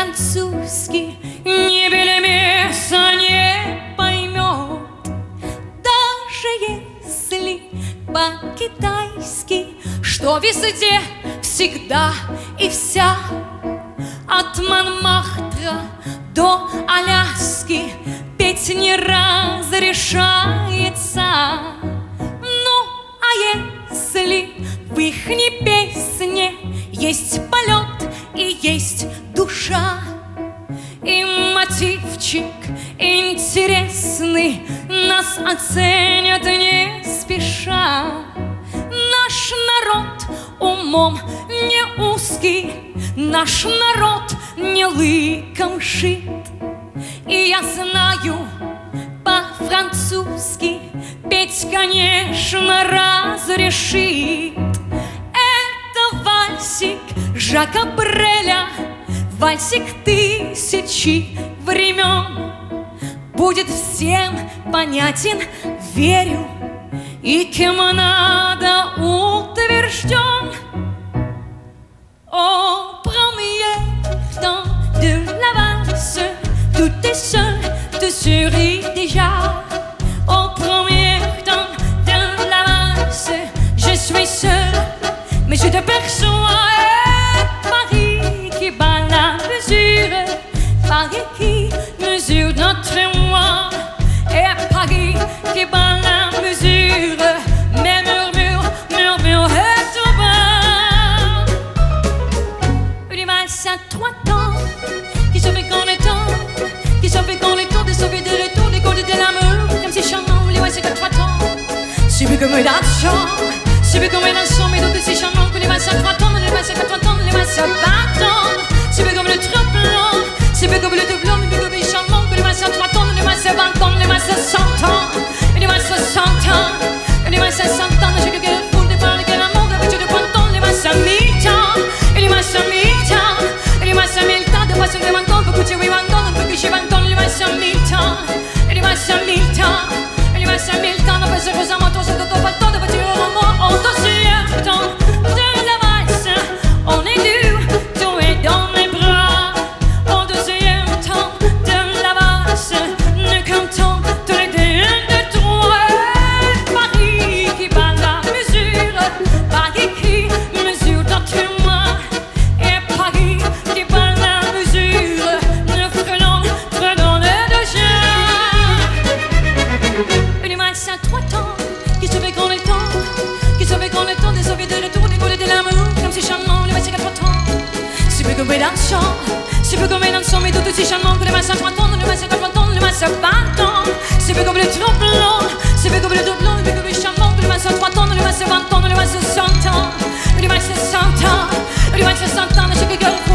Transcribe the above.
по-французски ни белемеса не поймет, даже если по-китайски, что везде, всегда и вся, от Монмартра до Аляски, петь не разрешается. Ну, а если в ихней песне есть полет и есть душа, и мотивчик интересный, нас оценят не спеша. Наш народ умом не узкий, наш народ не лыком шит. И я знаю по-французски петь, конечно, разрешит. Это вальсик Жака Бреля, вальсик тысячи времен. Будет всем понятен, верю, и кем надо утвержден. Au premier temps de la valse, tout est seul, te sourit déjà. Au premier temps de la valse, je suis seul, mais je t'aperçois. Paris qui bat la mesure, Paris qui mesure notre moi, et Paris qui bat la mesure, mes murmures, murmures et tout bas. Une valse à 3 temps, qui se fait qu'on est temps, qui se fait qu'on est temps de sauver de retour, des côtés de l'amour, comme si charmant, les valses à 3 temps. C'est plus comme un dansant, c'est plus comme un dansant, mais d'autres c'est charmant que les valses à 3 temps, les valses à 4 temps, les valses à 20 ans. C'est plus comme le tremblant, c'est plus comme le doublon, mais plus comme les charmants que les valses à 3 temps, les valses à 20 ans, les valses à 100 ans, les valses à 100 ans, les valses à 100 ans, j'ai que le foule de parler que l'amour, avec tout de printemps, les valses à 1000 ans, les valses à 1000 ans, les valses à 1000 ans, de façon de 20 ans, beaucoup de 20 ans, beaucoup de 20 ans, les valses à 1000 ans, les valses à 1000 ans, les valses à 1000 ans, on peut se poser à moto, sur d'autres pas le temps de voiture au moins, on deuxième temps de la valse, on est dur, tout est dans les bras, au deuxième temps de la valse, nous comptons tous les deux de trois. Paris qui bat la mesure, Paris qui mesure notre moi, et Paris qui bat la mesure, nous prenons le déjà. Une valse à 3 temps, qui se fait qu'on est temps, qui se fait qu'on est temps de sauver de retour, des côtés de l'amour, comme si charmant, les valses à 4 temps. C'est plus comme un dansant, c'est plus comme un dansant, mais tout aussi charmant que les valses à 3 temps, les valses à 4 temps, les valses à 20 ans. C'est plus comme le tremblant, c'est plus comme le doublon, mais plus comme les charmants que les valses à 3 temps, les valses à 20 ans, les valses à 100 ans, les valses à 100 ans, les valses à 100 ans, mais je peux